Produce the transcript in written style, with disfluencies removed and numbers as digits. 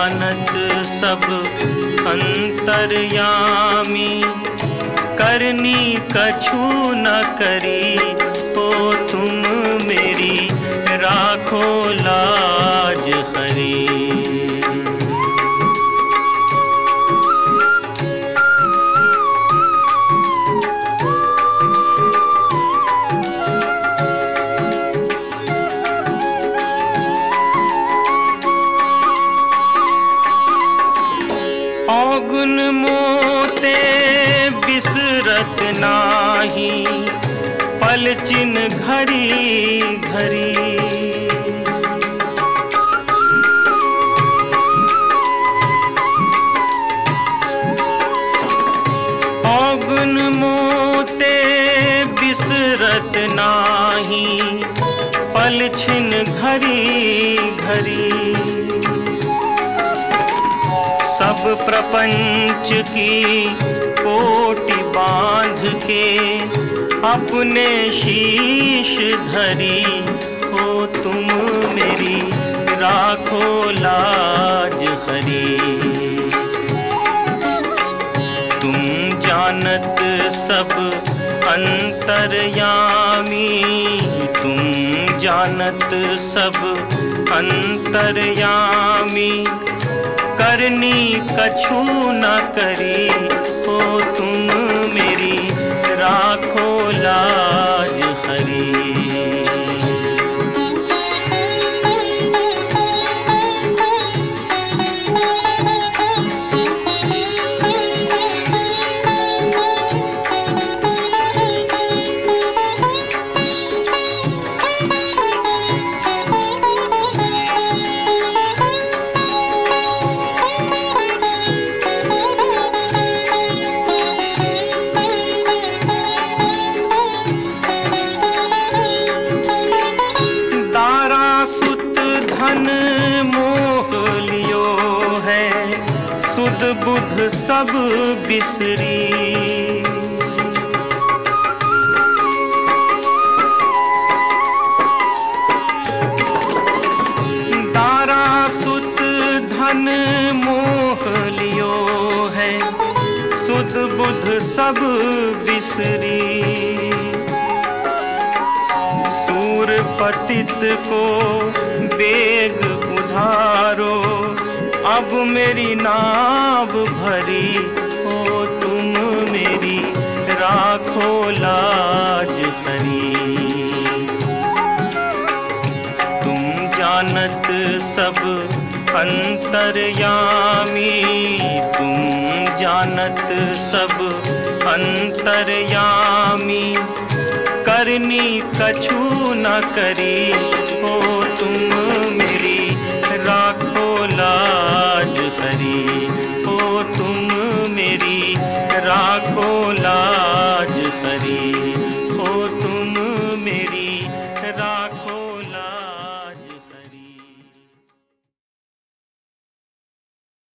जानत सब अंतर्यामी, करनी कछु न करी हो तुम मेरी, राखो लाज हरी। औगुन मोते बिसरत नाही, पलचिन घरी घरी। औगुन मोते बिसरत नाही, पलछिन घरी घरी। सब प्रपंच की कोटि बांध के, अपने शीश धरी हो तुम मेरी, राखो लाज हरी। तुम जानत सब अंतर्यामी, तुम जानत सब अंतर्यामी, करनी कछु न करी हो तुम मेरी, राखो लाज हरी। धन मोह लियो है, सुध बुध सब बिसरी। दारा सुत धन मोह लियो है, सुध बुध सब बिसरी। सूर पतित को बेग उधारो, अब मेरी नाव भरी हो तुम मेरी, राखो लाज हरी। तुम जानत सब अंतर्यामी, तुम जानत सब अंतर्यामी, करनी कछु न करी हो तुम मेरी, राखो